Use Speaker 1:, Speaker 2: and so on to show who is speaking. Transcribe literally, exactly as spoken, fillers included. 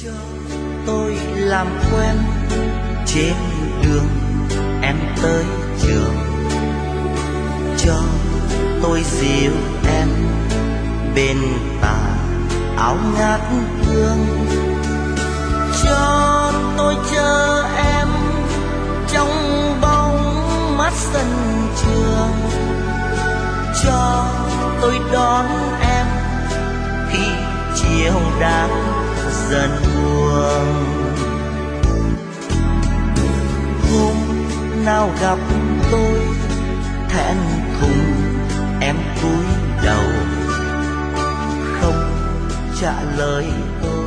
Speaker 1: cho tôi làm quen trên đường em tới trường, cho tôi dìu em bên tà áo ngát hương, cho tôi chờ em trong bóng mát sân trường, cho tôi đón em khi chiều đang dần buông. Hôm nào gặp tôi thẹn thùng em cúi đầu không trả lời tôi.